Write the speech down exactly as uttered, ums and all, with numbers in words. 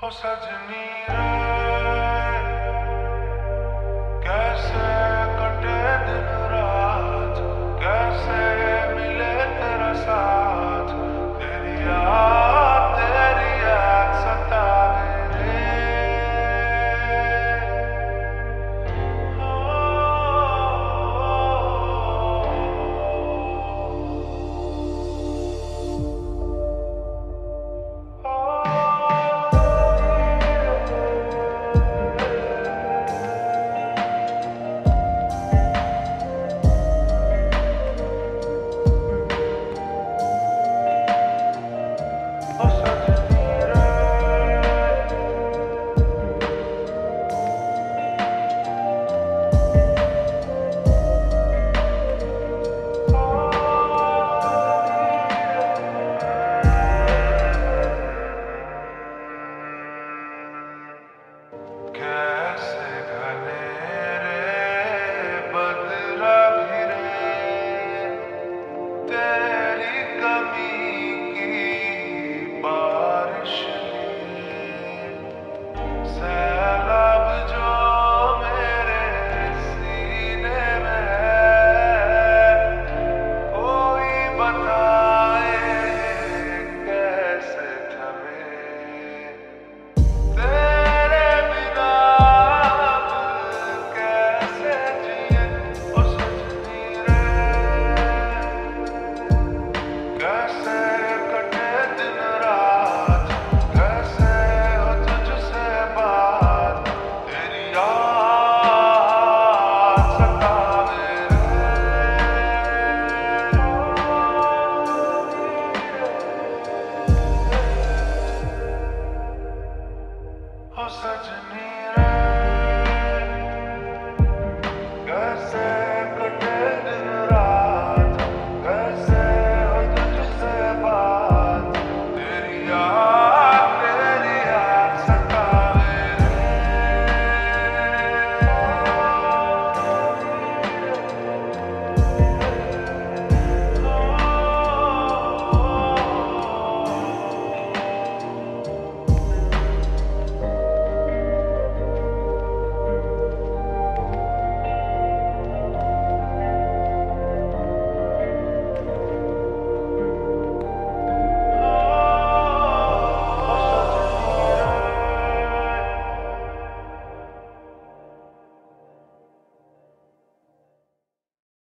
हो सजनी रे, कैसे कटे दिन रात, कैसे मिले तेरा साथ। तेरी याद तेरी याद सताए रे। हो सजनी रे, कैसे घने रे बदरा घिरे, तेरी कमी की बारिश लिए। सैलाब जो मेरे सीने में है, कोई बताए कैसे थमे। तेरे बिना अब कैसे जिए। ओ सजनी रे, कैसे कटे दिन रात, कैसे हो तुझसे बात। तेरी याद सताए रे। हो सजनी